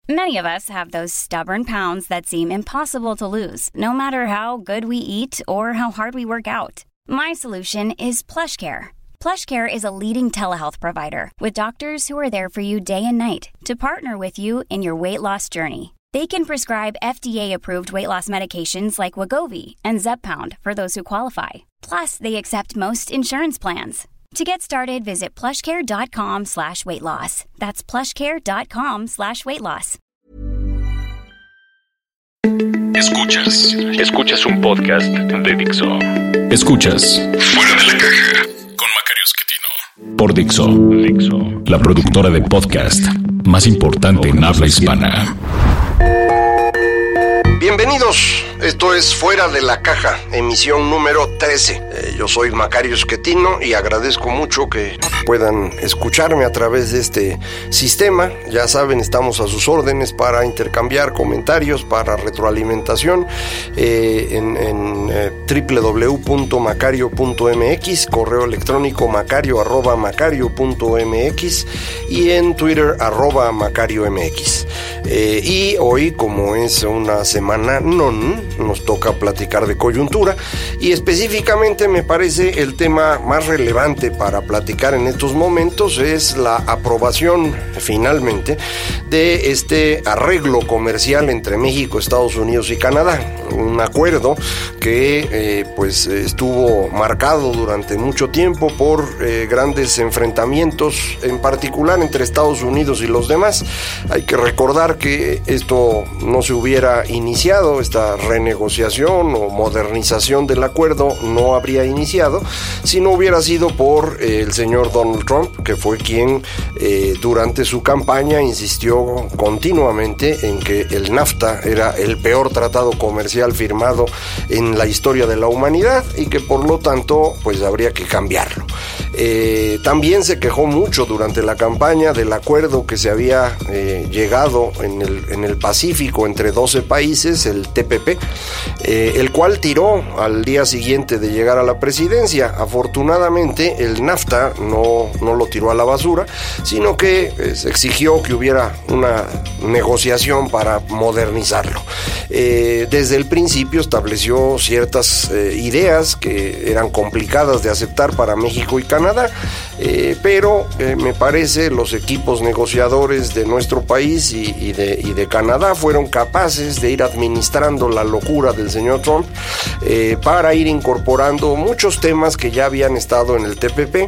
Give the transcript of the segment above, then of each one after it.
Many of us have those stubborn pounds that seem impossible to lose, no matter how good we eat or how hard we work out. My solution is PlushCare. PlushCare is a leading telehealth provider with doctors who are there for you day and night to partner with you in your weight loss journey. They can prescribe FDA-approved weight loss medications like Wegovy and Zepbound for those who qualify. Plus, they accept most insurance plans. To get started, visit plushcare.com/weightloss. That's plushcare.com/weightloss. Escuchas un podcast de Dixo. Escuchas Fuera de la Caja con Macario Esquetino por Dixo, la productora de podcast más importante en habla hispana. Bienvenidos, esto es Fuera de la Caja, emisión número 13. Yo soy Macario Esquetino y agradezco mucho que puedan escucharme a través de este sistema. Ya saben, estamos a sus órdenes para intercambiar comentarios, para retroalimentación en www.macario.mx, correo electrónico macario@macario.mx y en Twitter @MacarioMX. Y hoy, como es una semana nos toca platicar de coyuntura y específicamente me parece el tema más relevante para platicar en estos momentos es la aprobación finalmente de este arreglo comercial entre México, Estados Unidos y Canadá, un acuerdo que pues estuvo marcado durante mucho tiempo por grandes enfrentamientos, en particular entre Estados Unidos y los demás. Hay que recordar que esto no se hubiera iniciado, esta renegociación o modernización del acuerdo no habría iniciado si no hubiera sido por el señor Donald Trump, que fue quien durante su campaña insistió continuamente en que el NAFTA era el peor tratado comercial firmado en la historia de la humanidad y que por lo tanto pues habría que cambiarlo. También se quejó mucho durante la campaña del acuerdo que se había llegado en el Pacífico entre 12 países, el TPP, el cual tiró al día siguiente de llegar a la presidencia. Afortunadamente el NAFTA no lo tiró a la basura, sino que exigió que hubiera una negociación para modernizarlo. Desde el principio estableció ciertas ideas que eran complicadas de aceptar para México y Canadá, pero me parece los equipos negociadores de nuestro país y de Canadá fueron capaces de ir administrando la locura del señor Trump para ir incorporando muchos temas que ya habían estado en el TPP,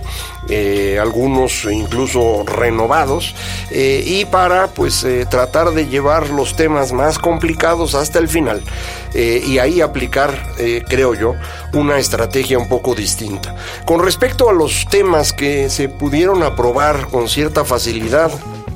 algunos incluso renovados, y para pues tratar de llevar los temas más complicados hasta el final y ahí aplicar, creo yo, una estrategia un poco distinta. Con respecto a los temas que se pudieron aprobar con cierta facilidad,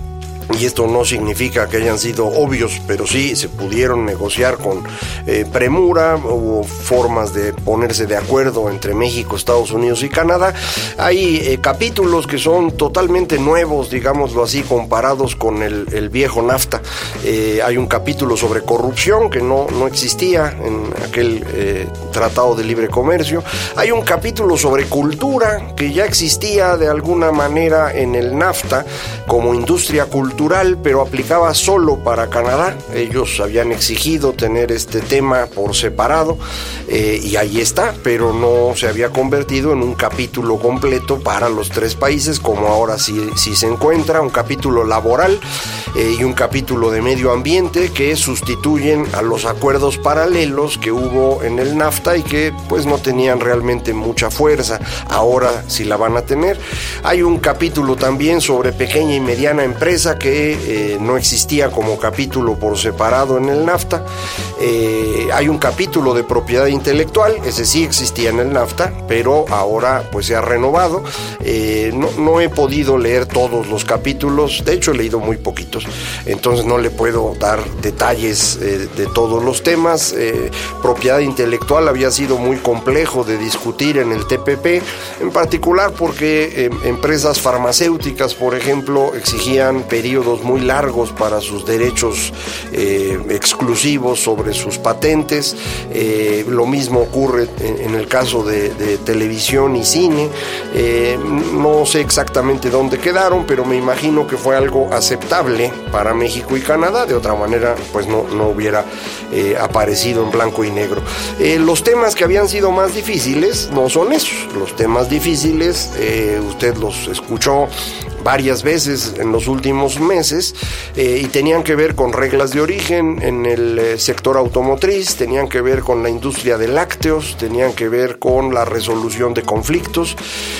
y esto no significa que hayan sido obvios, pero sí se pudieron negociar con premura, hubo formas de ponerse de acuerdo entre México, Estados Unidos y Canadá. Hay capítulos que son totalmente nuevos, digámoslo así, comparados con el viejo NAFTA. Hay un capítulo sobre corrupción que no existía en aquel Tratado de Libre Comercio. Hay un capítulo sobre cultura que ya existía de alguna manera en el NAFTA como industria cultural, pero aplicaba solo para Canadá. Ellos habían exigido tener este tema por separado y ahí está, pero no se había convertido en un capítulo completo para los tres países como ahora sí se encuentra, un capítulo laboral y un capítulo de medio ambiente que sustituyen a los acuerdos paralelos que hubo en el NAFTA y que pues no tenían realmente mucha fuerza. Ahora sí la van a tener. Hay un capítulo también sobre pequeña y mediana empresa que no existía como capítulo por separado en el NAFTA. Hay un capítulo de propiedad intelectual, ese sí existía en el NAFTA, pero ahora pues se ha renovado. No he podido leer todos los capítulos, de hecho he leído muy poquitos, entonces no le puedo dar detalles de todos los temas. Propiedad intelectual había sido muy complejo de discutir en el TPP, en particular porque empresas farmacéuticas, por ejemplo, exigían periodos periodos muy largos para sus derechos exclusivos sobre sus patentes. Lo mismo ocurre en el caso de televisión y cine. No sé exactamente dónde quedaron, pero me imagino que fue algo aceptable para México y Canadá. De otra manera, pues no hubiera aparecido en blanco y negro. Los temas que habían sido más difíciles no son esos. Los temas difíciles, usted los escuchó varias veces en los últimos meses, y tenían que ver con reglas de origen en el sector automotriz, tenían que ver con la industria de lácteos, tenían que ver con la resolución de conflictos,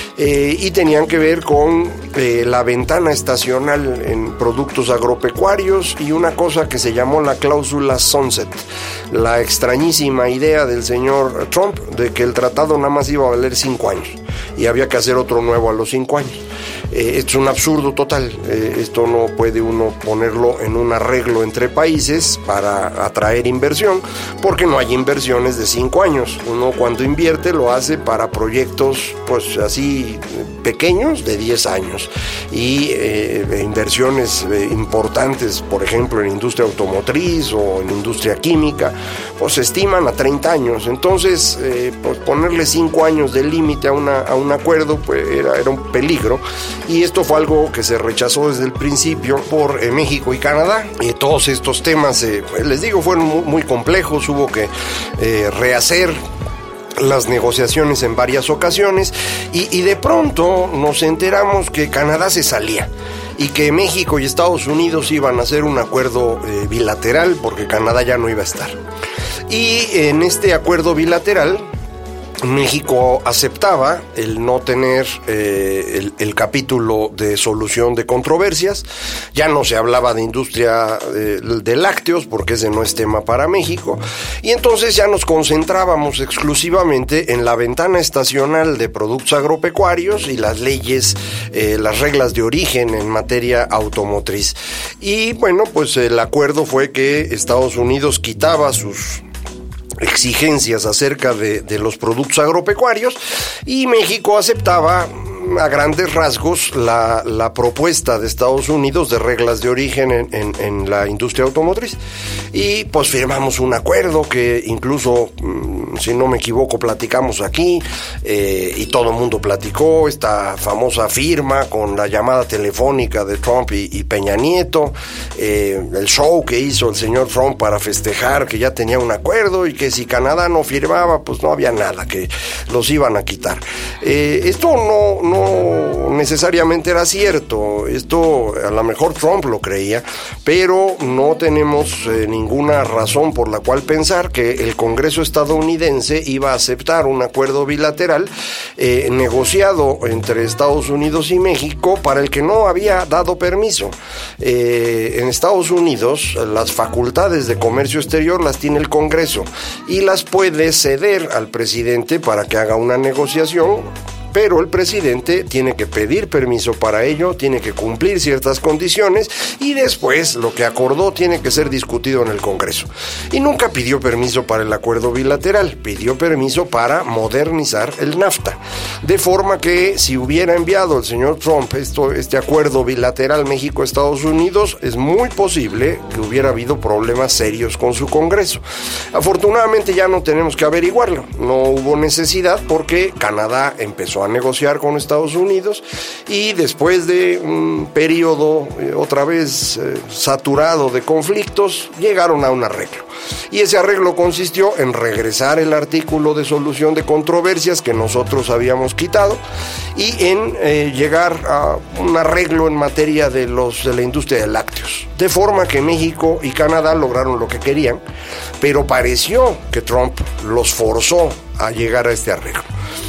y tenían que ver con la ventana estacional en productos agropecuarios y una cosa que se llamó la cláusula sunset, la extrañísima idea del señor Trump de que el tratado nada más iba a valer 5 años y había que hacer otro nuevo a los 5 años. Esto es un absurdo total. Esto no puede uno ponerlo en un arreglo entre países para atraer inversión, porque no hay inversiones de 5 años. Uno cuando invierte lo hace para proyectos pues así pequeños de 10 años y inversiones importantes, por ejemplo en industria automotriz o en industria química, pues se estiman a 30 años. Entonces pues ponerle 5 años de límite a un acuerdo pues era un peligro. Y esto fue algo que se rechazó desde el principio por México y Canadá. Todos estos temas, les digo, fueron muy complejos. Hubo que rehacer las negociaciones en varias ocasiones y de pronto nos enteramos que Canadá se salía y que México y Estados Unidos iban a hacer un acuerdo bilateral porque Canadá ya no iba a estar. Y en este acuerdo bilateral México aceptaba el no tener el capítulo de solución de controversias. Ya no se hablaba de industria de lácteos porque ese no es tema para México, y entonces ya nos concentrábamos exclusivamente en la ventana estacional de productos agropecuarios y las leyes, las reglas de origen en materia automotriz. Y bueno, pues el acuerdo fue que Estados Unidos quitaba sus exigencias acerca de los productos agropecuarios y México aceptaba a grandes rasgos la propuesta de Estados Unidos de reglas de origen en la industria automotriz. Y pues firmamos un acuerdo que incluso, si no me equivoco, platicamos aquí, y todo el mundo platicó esta famosa firma con la llamada telefónica de Trump y Peña Nieto, el show que hizo el señor Trump para festejar que ya tenía un acuerdo y que si Canadá no firmaba pues no había nada, que los iban a quitar. Esto no necesariamente era cierto. Esto a lo mejor Trump lo creía, pero no tenemos ninguna razón por la cual pensar que el Congreso estadounidense iba a aceptar un acuerdo bilateral negociado entre Estados Unidos y México para el que no había dado permiso. En Estados Unidos las facultades de comercio exterior las tiene el Congreso y las puede ceder al presidente para que haga una negociación, pero el presidente tiene que pedir permiso para ello, tiene que cumplir ciertas condiciones y después lo que acordó tiene que ser discutido en el Congreso. Y nunca pidió permiso para el acuerdo bilateral, pidió permiso para modernizar el NAFTA. De forma que si hubiera enviado el señor Trump este acuerdo bilateral México-Estados Unidos, es muy posible que hubiera habido problemas serios con su Congreso. Afortunadamente ya no tenemos que averiguarlo, no hubo necesidad porque Canadá empezó a negociar con Estados Unidos y después de un periodo otra vez saturado de conflictos, llegaron a un arreglo. Y ese arreglo consistió en regresar el artículo de solución de controversias que nosotros habíamos quitado y en llegar a un arreglo en materia de la industria de lácteos. De forma que México y Canadá lograron lo que querían, pero pareció que Trump los forzó a llegar a este arreglo.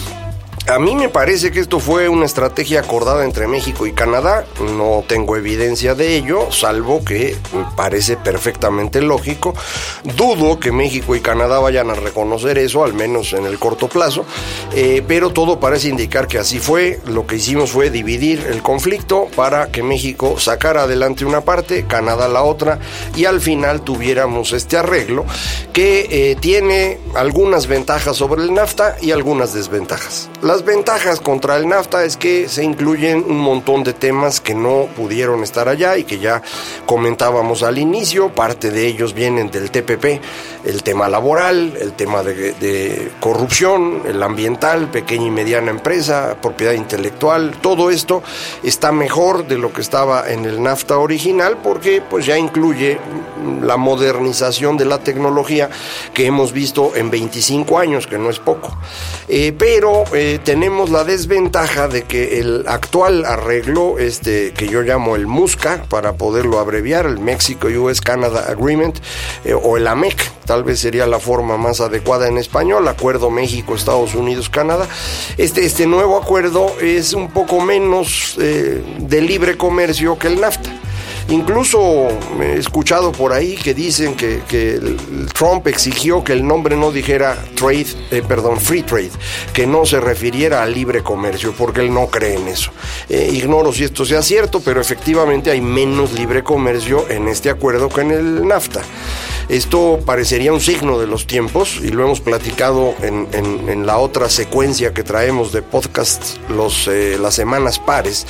A mí me parece que esto fue una estrategia acordada entre México y Canadá. No tengo evidencia de ello, salvo que me parece perfectamente lógico. Dudo que México y Canadá vayan a reconocer eso, al menos en el corto plazo, pero todo parece indicar que así fue. Lo que hicimos fue dividir el conflicto para que México sacara adelante una parte, Canadá la otra, y al final tuviéramos este arreglo que tiene algunas ventajas sobre el NAFTA y algunas desventajas. las ventajas contra el NAFTA es que se incluyen un montón de temas que no pudieron estar allá y que ya comentábamos al inicio. Parte de ellos vienen del TPP, el tema laboral, el tema de corrupción, el ambiental, pequeña y mediana empresa, propiedad intelectual. Todo esto está mejor de lo que estaba en el NAFTA original porque pues ya incluye la modernización de la tecnología que hemos visto en 25 años, que no es poco. Pero tenemos la desventaja de que el actual arreglo, que yo llamo el MUSCA, para poderlo abreviar, el Mexico-US-Canada Agreement, o el AMEC, tal vez sería la forma más adecuada en español, Acuerdo México-Estados Unidos-Canadá. Este nuevo acuerdo es un poco menos de libre comercio que el NAFTA. Incluso he escuchado por ahí que dicen que Trump exigió que el nombre no dijera free trade, que no se refiriera a libre comercio, porque él no cree en eso. Ignoro si esto sea cierto, pero efectivamente hay menos libre comercio en este acuerdo que en el NAFTA. Esto parecería un signo de los tiempos y lo hemos platicado en la otra secuencia que traemos de podcast las semanas pares.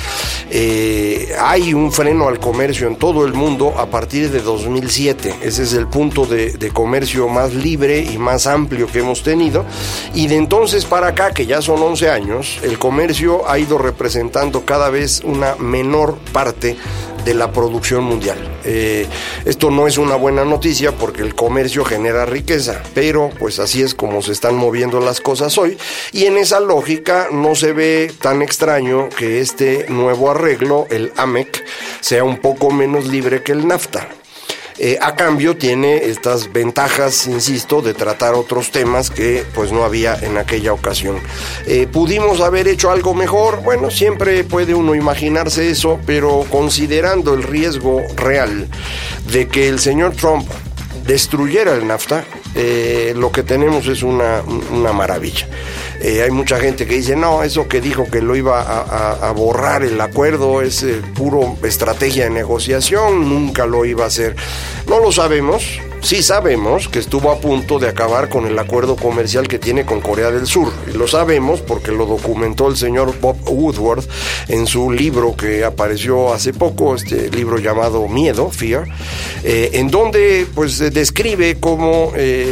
Hay un freno al comercio en todo el mundo a partir de 2007. Ese es el punto de comercio más libre y más amplio que hemos tenido, y de entonces para acá, que ya son 11 años, el comercio ha ido representando cada vez una menor parte de la producción mundial. Esto no es una buena noticia porque el comercio genera riqueza, pero pues así es como se están moviendo las cosas hoy, y en esa lógica no se ve tan extraño que este nuevo arreglo, el AMEC, sea un poco menos libre que el NAFTA. A cambio tiene estas ventajas, insisto, de tratar otros temas que pues no había en aquella ocasión. ¿Pudimos haber hecho algo mejor? Bueno, siempre puede uno imaginarse eso, pero considerando el riesgo real de que el señor Trump destruyera el NAFTA, lo que tenemos es una maravilla. Hay mucha gente que dice, no, eso que dijo que lo iba a borrar el acuerdo es puro estrategia de negociación, nunca lo iba a hacer. No lo sabemos. Sí sabemos que estuvo a punto de acabar con el acuerdo comercial que tiene con Corea del Sur. Y lo sabemos porque lo documentó el señor Bob Woodward en su libro que apareció hace poco, este libro llamado Miedo, Fear, en donde pues describe cómo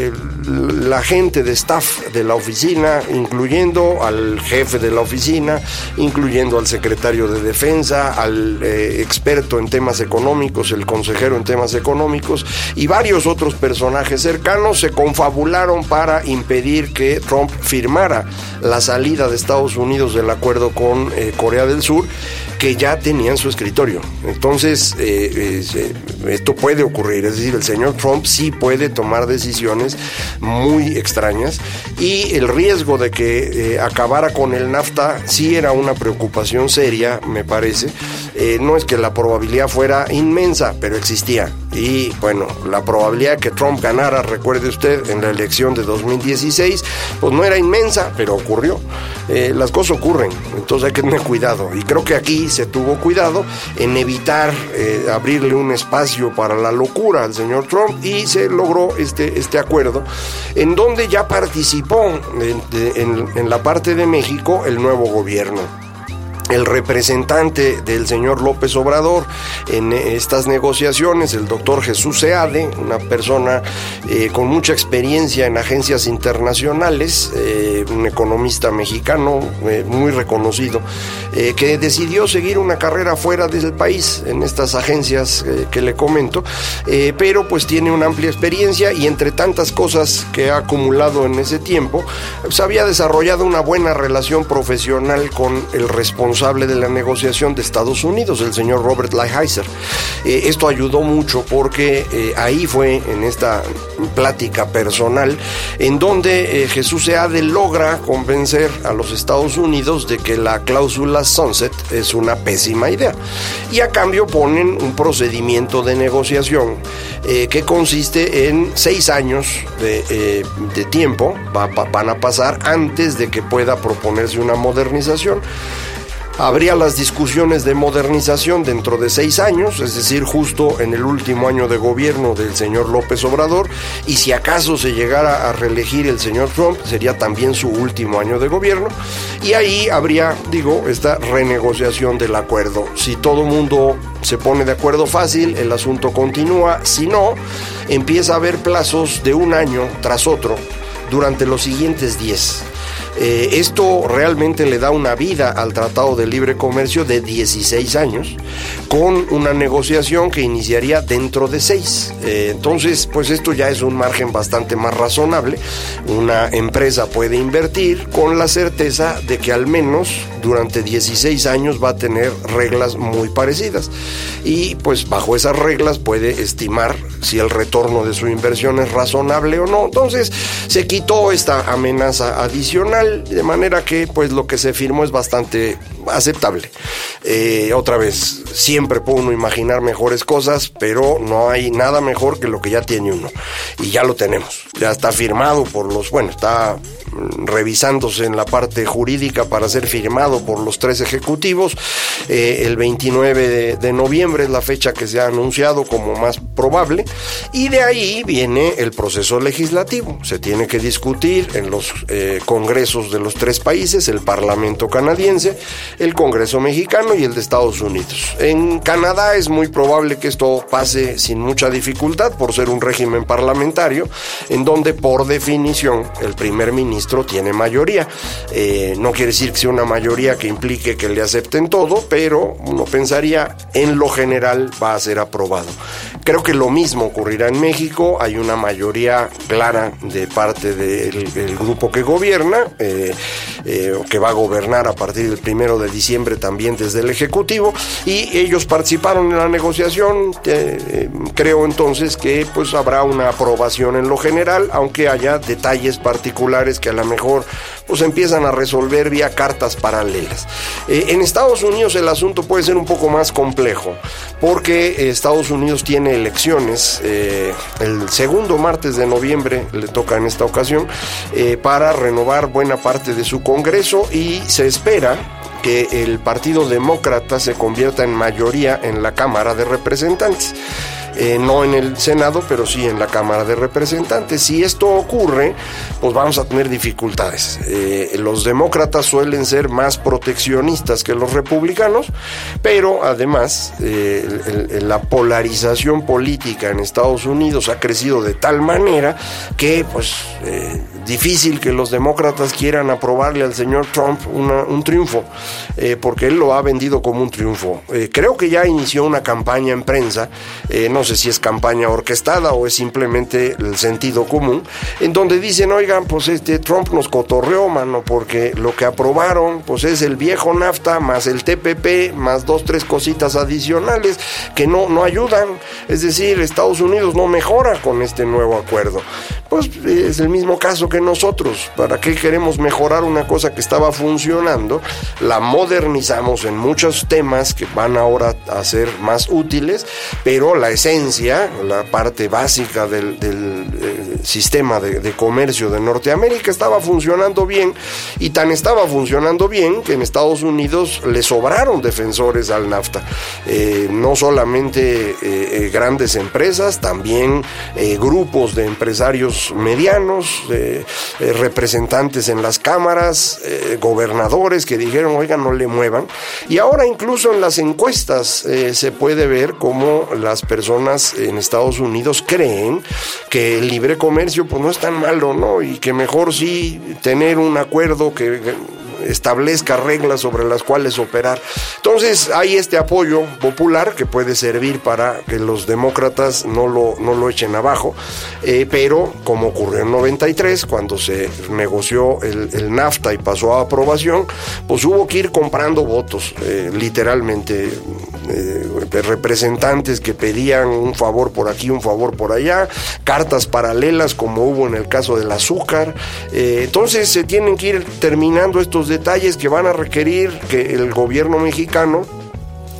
la gente de staff de la oficina, incluyendo al jefe de la oficina, incluyendo al secretario de Defensa, al experto en temas económicos, el consejero en temas económicos y varios otros personajes cercanos, se confabularon para impedir que Trump firmara la salida de Estados Unidos del acuerdo con Corea del Sur, que ya tenía en su escritorio. Entonces, esto puede ocurrir, es decir, el señor Trump sí puede tomar decisiones muy extrañas, y el riesgo de que acabara con el NAFTA sí era una preocupación seria, me parece. No es que la probabilidad fuera inmensa, pero existía. Y bueno, la probabilidad de que Trump ganara, recuerde usted, en la elección de 2016, pues no era inmensa, pero ocurrió. Las cosas ocurren, entonces hay que tener cuidado, y creo que aquí se tuvo cuidado en evitar abrirle un espacio para la locura al señor Trump, y se logró este acuerdo, en donde ya participó en la parte de México el nuevo gobierno. El representante del señor López Obrador en estas negociaciones, el doctor Jesús Seade, una persona con mucha experiencia en agencias internacionales, un economista mexicano muy reconocido, que decidió seguir una carrera fuera del país en estas agencias que le comento, pero pues tiene una amplia experiencia, y entre tantas cosas que ha acumulado en ese tiempo, pues había desarrollado una buena relación profesional con el responsable de la negociación de Estados Unidos, el señor Robert Lighthizer. Esto ayudó mucho porque ahí fue, en esta plática personal, en donde Jesús Seade logra convencer a los Estados Unidos de que la cláusula Sunset es una pésima idea, y a cambio ponen un procedimiento de negociación que consiste en 6 años de tiempo, van a pasar antes de que pueda proponerse una modernización. Habría las discusiones de modernización dentro de 6 años, es decir, justo en el último año de gobierno del señor López Obrador, y si acaso se llegara a reelegir el señor Trump, sería también su último año de gobierno, y ahí habría, esta renegociación del acuerdo. Si todo mundo se pone de acuerdo fácil, el asunto continúa; si no, empieza a haber plazos de un año tras otro durante los siguientes 10. Esto realmente le da una vida al Tratado de Libre Comercio de 16 años, con una negociación que iniciaría dentro de 6. Entonces, pues esto ya es un margen bastante más razonable. Una empresa puede invertir con la certeza de que al menos durante 16 años va a tener reglas muy parecidas. Y pues bajo esas reglas puede estimar si el retorno de su inversión es razonable o no. Entonces, se quitó esta amenaza adicional, de manera que pues lo que se firmó es bastante aceptable. Otra vez, siempre puede uno imaginar mejores cosas, pero no hay nada mejor que lo que ya tiene uno, y ya lo tenemos, ya está firmado por está revisándose en la parte jurídica para ser firmado por los 3 ejecutivos. El 29 de noviembre es la fecha que se ha anunciado como más probable, y de ahí viene el proceso legislativo. Se tiene que discutir en los congresos de los 3 países, el Parlamento canadiense, el Congreso mexicano y el de Estados Unidos. En Canadá es muy probable que esto pase sin mucha dificultad, por ser un régimen parlamentario, en donde por definición el primer ministro tiene mayoría. No quiere decir que sea una mayoría que implique que le acepten todo, pero uno pensaría en lo general va a ser aprobado. Creo que lo mismo ocurrirá en México. Hay una mayoría clara de parte del grupo que gobierna, que va a gobernar a partir del 1 de diciembre también desde el Ejecutivo, y ellos participaron en la negociación. Creo entonces que pues habrá una aprobación en lo general, aunque haya detalles particulares que a lo mejor pues empiezan a resolver vía cartas paralelas. En Estados Unidos el asunto puede ser un poco más complejo, porque Estados Unidos tiene elecciones el segundo martes de noviembre, le toca en esta ocasión, para renovar buena parte de su Congreso, y se espera que el Partido Demócrata se convierta en mayoría en la Cámara de Representantes. No en el Senado, pero sí en la Cámara de Representantes. Si esto ocurre, pues vamos a tener dificultades. Los demócratas suelen ser más proteccionistas que los republicanos, pero además la polarización política en Estados Unidos ha crecido de tal manera que pues difícil que los demócratas quieran aprobarle al señor Trump un triunfo, porque él lo ha vendido como un triunfo. Creo que ya inició una campaña en prensa, no sé si es campaña orquestada o es simplemente el sentido común, en donde dicen, oigan, pues Trump nos cotorreó, mano, porque lo que aprobaron pues es el viejo NAFTA más el TPP más 2-3 cositas adicionales que no ayudan. Es decir, Estados Unidos no mejora con este nuevo acuerdo. Pues es el mismo caso que nosotros. ¿Para qué queremos mejorar una cosa que estaba funcionando? La modernizamos en muchos temas que van ahora a ser más útiles, pero la esencia, la parte básica del sistema de comercio de Norteamérica estaba funcionando bien, y tan estaba funcionando bien que en Estados Unidos le sobraron defensores al NAFTA. No solamente grandes empresas, también grupos de empresarios medianos, representantes en las cámaras, gobernadores que dijeron, oigan, no le muevan. Y ahora incluso en las encuestas se puede ver cómo las personas en Estados Unidos creen que el libre comercio pues no es tan malo, ¿no? Y que mejor sí tener un acuerdo que establezca reglas sobre las cuales operar. Entonces hay este apoyo popular que puede servir para que los demócratas no lo echen abajo, pero como ocurrió en 93, cuando se negoció el NAFTA y pasó a aprobación, pues hubo que ir comprando votos, literalmente, representantes que pedían un favor por aquí, un favor por allá, cartas paralelas como hubo en el caso del azúcar. Entonces se tienen que ir terminando estos detalles que van a requerir que el gobierno mexicano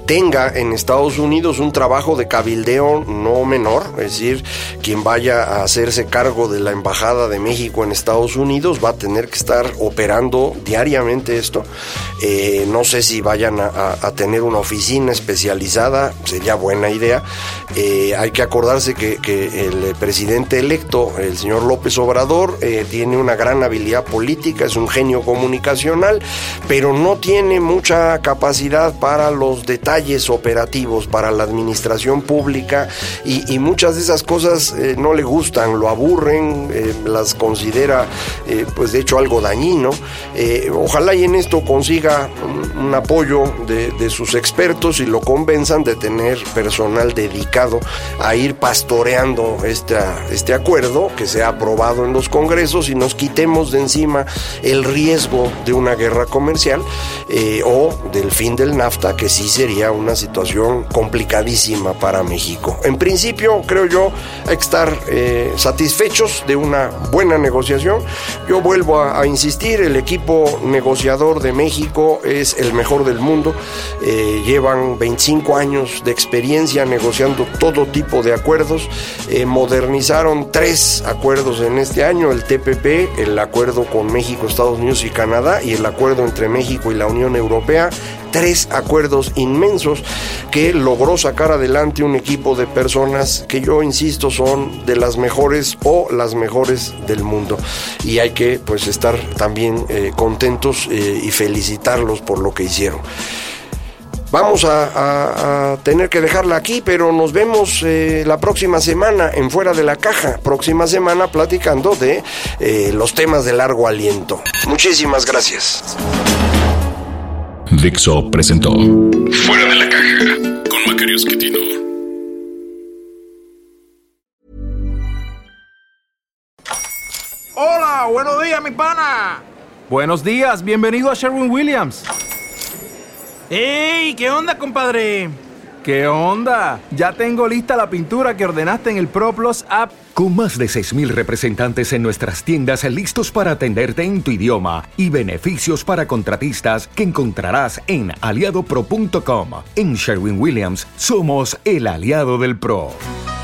tenga en Estados Unidos un trabajo de cabildeo no menor, es decir, quien vaya a hacerse cargo de la Embajada de México en Estados Unidos va a tener que estar operando diariamente esto. No sé si vayan a tener una oficina especializada, sería buena idea. Hay que acordarse que el presidente electo, el señor López Obrador, tiene una gran habilidad política, es un genio comunicacional, pero no tiene mucha capacidad para los detalles operativos, para la administración pública, y muchas de esas cosas no le gustan, lo aburren, las considera pues de hecho algo dañino. Ojalá y en esto consiga un apoyo de sus expertos y lo convenzan de tener personal dedicado a ir pastoreando este acuerdo que se ha aprobado en los congresos y nos quitemos de encima el riesgo de una guerra comercial o del fin del NAFTA, que sí sería una situación complicadísima para México. En principio, creo yo, hay que estar satisfechos de una buena negociación. Yo vuelvo a insistir, el equipo negociador de México es el mejor del mundo. Llevan 25 años de experiencia negociando todo tipo de acuerdos. Modernizaron 3 acuerdos en este año: el TPP, el acuerdo con México, Estados Unidos y Canadá, y el acuerdo entre México y la Unión Europea. 3 acuerdos inmensos que logró sacar adelante un equipo de personas que yo insisto son de las mejores o las mejores del mundo, y hay que pues estar también contentos y felicitarlos por lo que hicieron. Vamos a tener que dejarla aquí, pero nos vemos la próxima semana en Fuera de la Caja. Próxima semana platicando de los temas de largo aliento. Muchísimas gracias. Dixo presentó Fuera de la Caja con Macario Esquetino. Hola, buenos días, mi pana. Buenos días, bienvenido a Sherwin-Williams. ¡Ey! ¿Qué onda, compadre? ¿Qué onda? Ya tengo lista la pintura que ordenaste en el ProPlus app. Con más de 6,000 representantes en nuestras tiendas listos para atenderte en tu idioma y beneficios para contratistas que encontrarás en aliadopro.com. En Sherwin-Williams somos el aliado del pro.